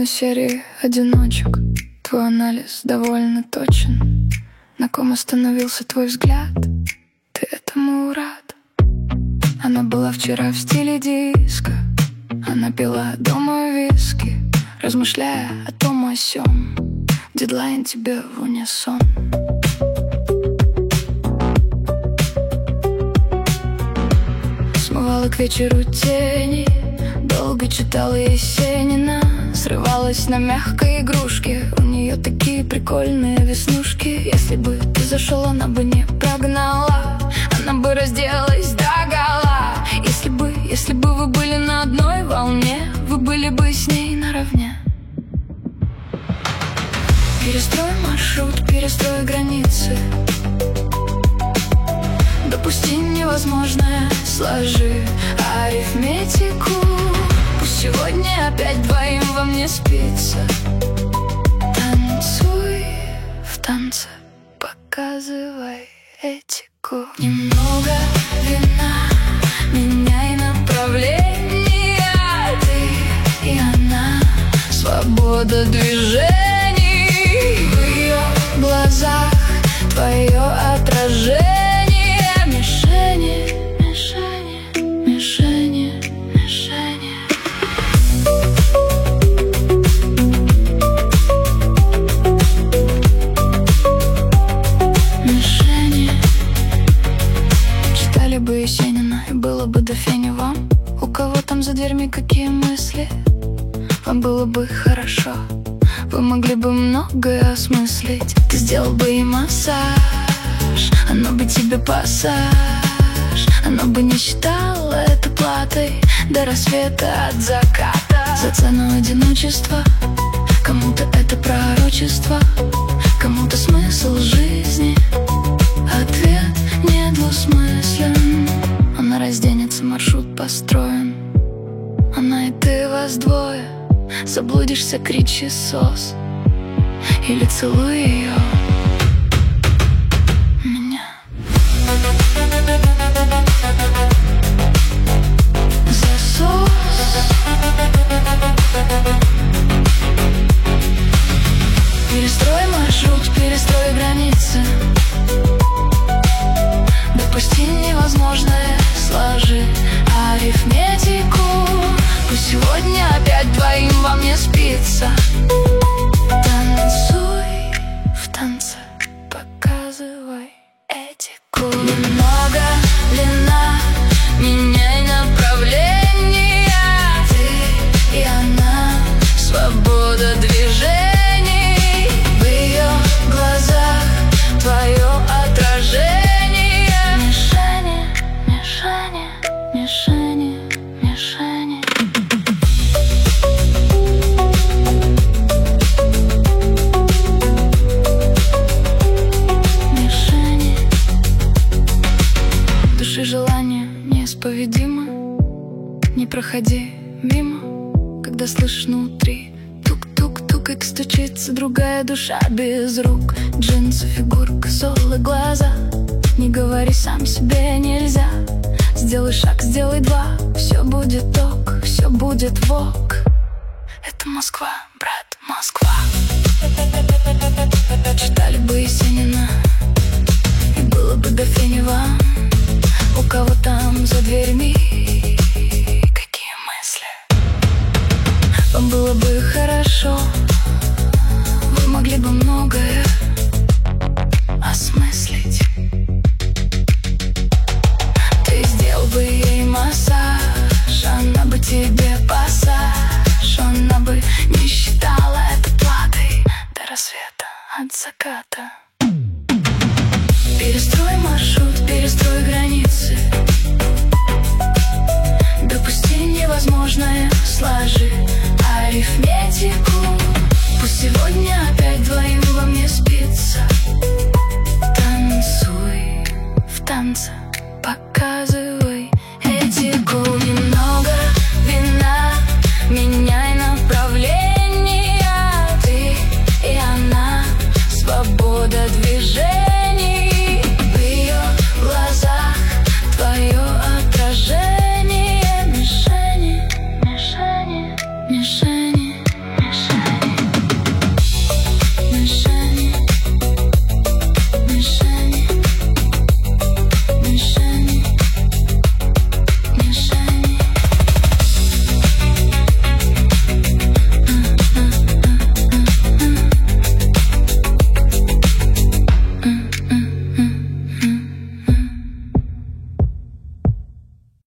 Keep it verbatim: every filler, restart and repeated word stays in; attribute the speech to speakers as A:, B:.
A: серии одиночек. Твой анализ довольно точен. На ком остановился твой взгляд? Ты этому рад? Она была вчера в стиле диско. Она пила дома виски, размышляя о том о сём. Дедлайн тебе в унисон. Смывала к вечеру тени, долго читала Есенина. Срывалась на мягкой игрушке, у нее такие прикольные веснушки. Если бы ты зашел, она бы не прогнала, она бы разделась догола. Если бы, если бы вы были на одной волне, вы были бы с ней наравне. Перестрой маршрут, перестрой границы, допусти невозможное, сложи арифметику. Пусть сегодня опять двоим вам не спится. Танцуй в танце, показывай этику. Немного вина, меняй направление. Ты и она, свобода движений. В ее глазах твое отражение. Мишени, мишени, мишени, мишени. Мишени. Читали бы Есенина, и было бы до фени вам. У кого там за дверьми какие мысли? Вам было бы хорошо, вы могли бы многое осмыслить. Ты сделал бы ей массаж, оно бы тебе пассаж, оно бы не считало это платой до рассвета от заката. За цену одиночества кому-то это пророчество, кому-то смысл жизни. Ответ недвусмыслен. Она разденется, маршрут построен. Она и ты, вас двое. Заблудишься, кричи сос или целуй ее. Перестрой маршрут, перестрой границы, допусти невозможное, сложи арифметику. Пусть сегодня опять двоим вам не спится. Танцуй в танце, показывай этику. Немного длина, меняй направление. Ты и она, свобода движений. В ее глазах твое отражение. Мишени, мишени, мишени, мишени. Мишени. В душе желание неисповедимо. Не проходи мимо, когда слышишь внутри тук-тук-тук, как стучится другая душа без рук. Джинсы, фигурка, соло, глаза. Не говори сам себе нельзя. Сделай шаг, сделай два, все будет ок, все будет вок. Это Москва, брат, Москва. Читали бы Есенина, и было бы до фени вам. У кого там за дверьми какие мысли? Вам было бы хорошо, вы могли бы многое осмыслить. Ты сделал бы ей массаж, она бы тебе пассаж, она бы не считала это платой до рассвета от заката. Перестрой маршрут, перестрой границы, допусти невозможное, сложи арифметику. Пусть сегодня опять двоим вам не спится. Танцуй в танце,